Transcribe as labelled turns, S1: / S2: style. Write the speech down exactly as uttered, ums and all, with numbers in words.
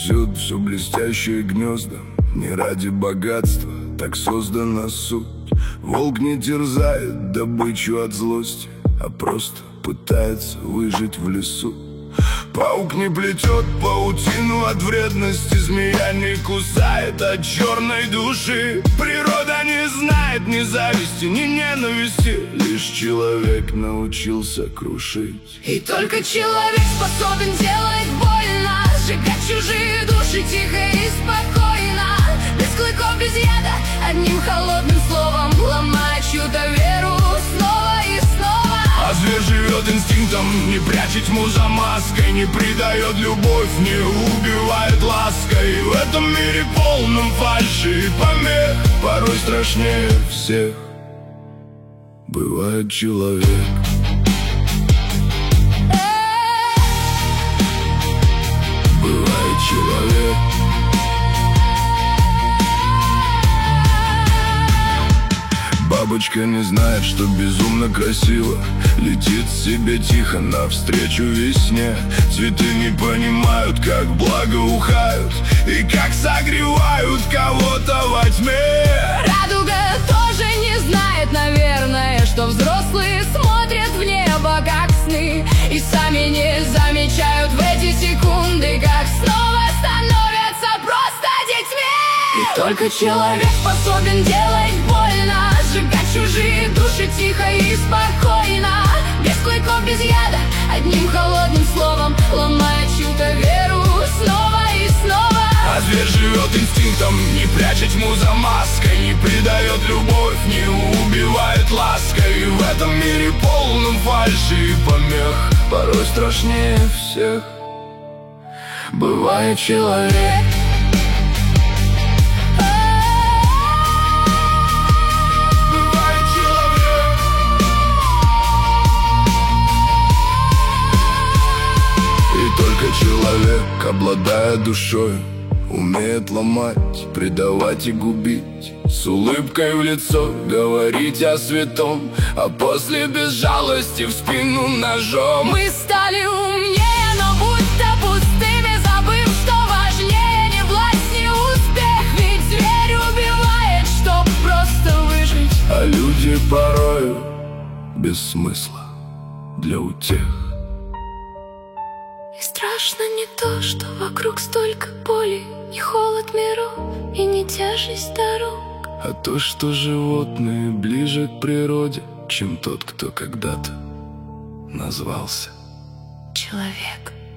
S1: Всюду все блестящие гнезда, не ради богатства, так создана суть. Волк не терзает добычу от злости, а просто пытается выжить в лесу. Паук не плетет паутину от вредности, змея не кусает от черной души. Природа не знает ни зависти, ни ненависти, лишь человек научился крушить.
S2: И только человек способен делать больно, сжигать чужие души тихо и спокойно, без клыков, без яда, одним холодным словом, ломая чью-то веру снова и снова.
S1: А зверь живет инстинктом, не прячет тьму за маской, не предает любовь, не убивает лаской. В этом мире полном фальши и помех порой страшнее всех бывает человек. Бывает человек. Бабочка не знает, что безумно красиво, летит себе тихо навстречу весне. Цветы не понимают, как благоухают и как согревают кого-то во тьме.
S2: Радуга тоже не знает, наверное, что взрослые смотрят в небо, как сны, и сами не замечают в эти секунды, как снова становятся просто детьми. И только человек способен делать больно, сжигать чужие души тихо и спокойно, без клыков, без яда, одним холодным словом, ломая чью-то веру снова и снова.
S1: А зверь живет инстинктом, не прячет тьму за маской, не предает любовь, не убивает лаской. В этом мире полном фальши и помех порой страшнее всех бывает человек. Человек, обладая душой, умеет ломать, предавать и губить, с улыбкой в лицо говорить о святом, а после без жалости в спину ножом.
S2: Мы стали умнее, но будто пустыми, забыв, что важнее не власть, не успех. Ведь зверь убивает, чтоб просто выжить,
S1: а люди порою без смысла для утех.
S2: И страшно не то, что вокруг столько боли, не холод миров и не тяжесть дорог,
S1: а то, что животные ближе к природе, чем тот, кто когда-то назвался
S2: человек.